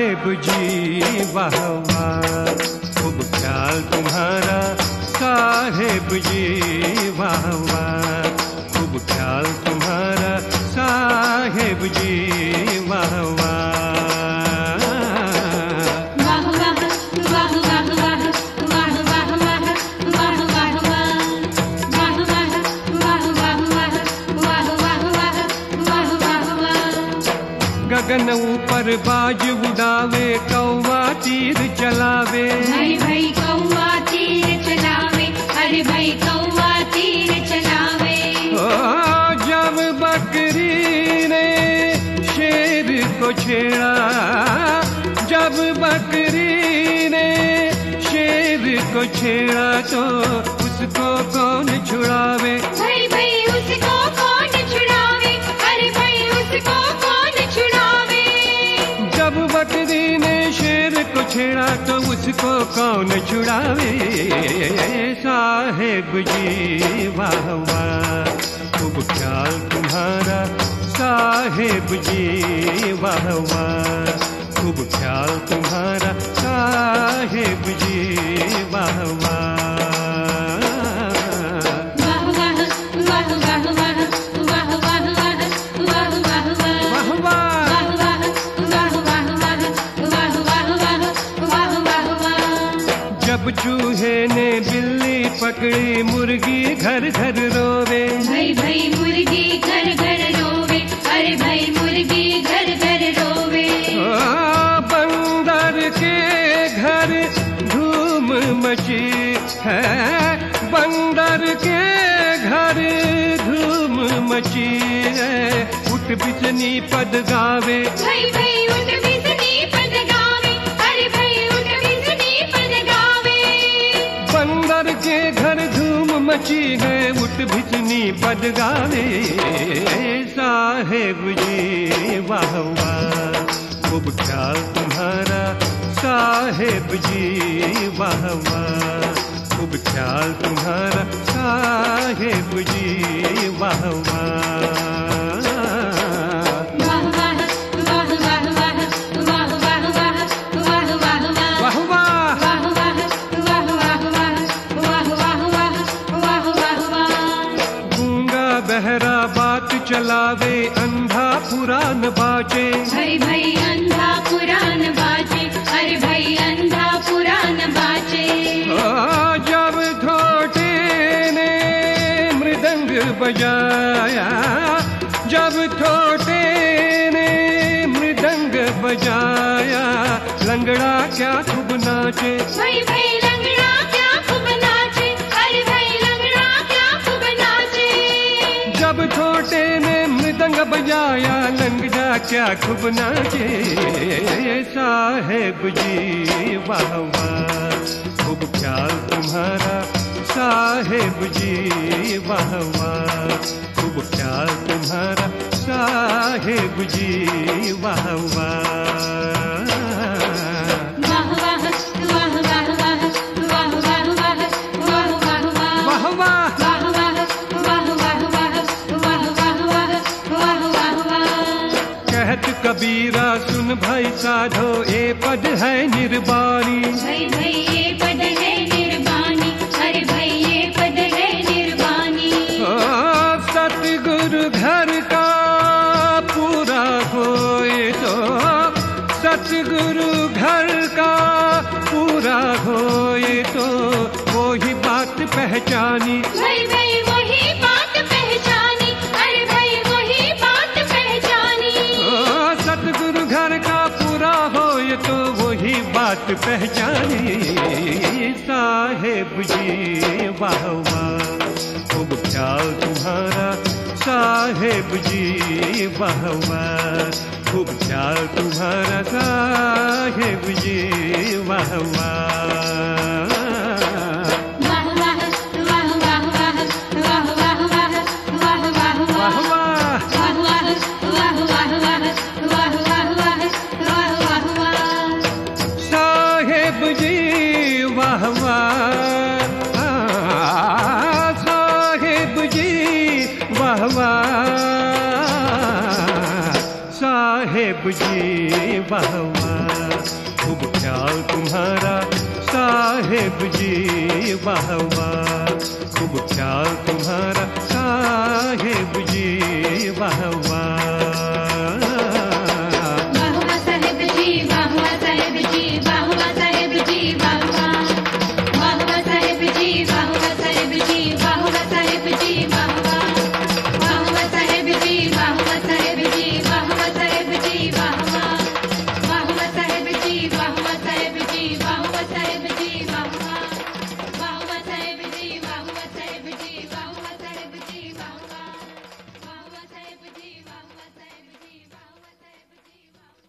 साहेब जी वाह वाह, खूब ख्याल तुम्हारा साहेब जी वाह वाह, खूब ख्याल तुम्हारा साहेब जी वाह वाह। गगन ऊपर बाज उड़ावे, कौवा तीर चलावे, भाई भाई कौवा तीर चलावे, अरे भाई कौवा तीर चलावे। जब बकरी ने शेर को छेड़ा, जब बकरी ने शेर को छेड़ा तो उसको कौन छुड़ावे, भाई भाई उसको कौन छुड़ावे, अरे भाई उसको कौन छुड़ावे। जब बकरी ने शेर को छेड़ा तो उसको कौन छुड़ावे। साहेब जी वाह वाह, खूब ख्याल तुम्हारा साहेब जी वाह वाह, खूब ख्याल तुम्हारा साहेब जी वाह वाह। जब चूहे ने बिल्ली पकड़ी, मुर्गी घर घर रोवे, भाई भाई मुर्गी घर घर रोवे, अरे भाई मुर्गी घर घर रोवे। बंदर के घर धूम मची है, बंदर के घर धूम मची है, उठ बिसनी पद गावे, भाई भाई उठ बिसनी पद गावे, अरे भाई उठ बिसनी पद गावे। बंदर के घर धूम मची है, उठ बिसनी पद गावे। साहेब जी वाह वाह, खूब ख्याल तुम्हारा साहेब जी वाह वाह, खूब ख्याल तुम्हारा साहेब जी वाह वाह। बहरा बात चलावे, अंधा पुराण बाजे, भाई भाई अंधा पुराण बाजे, अरे भाई अंधा पुराण बाजे। जब थोटे ने मृदंग बजाया, जब थोटे ने मृदंग बजाया, लंगड़ा क्या खूब नाचे, भाई भाई लंगड़ा क्या खूब नाचे, अरे भाई लंगड़ा क्या खूब नाचे। जब छोटे ने मृदंग बजाया, लंगड़ा क्या खूब नाचे। साहेब जी वाह वाह, खूब ख्याल तुम्हारा साहेब जी वाह वाह, खूब ख्याल तुम्हारा साहेब जी वाह वाह। कबीरा सुन भाई साधो, ए पद है निर्वाणी, भाई भाई ये पद है निर्वाणी, अरे भाई ये पद है निर्वाणी। सतगुरु घर का पूरा होए तो, सतगुरु घर का पूरा होए तो, वो ही बात पहचानी, भाई भाई वही बात पहचानी, अरे भाई वही बात पहचानी। सतगुरु घर का पूरा होए तो वही बात पहचानी। साहेब जी वाह वाह, खूब ख्याल तुम्हारा साहेब जी वाह वाह, खूब ख्याल तुम्हारा साहेब जी वाह वाह। साहेब जी वाह वाह, खूब ख्याल तुम्हारा साहेब जी वाह वाह, खूब ख्याल तुम्हारा साहेब जी वाह वाह।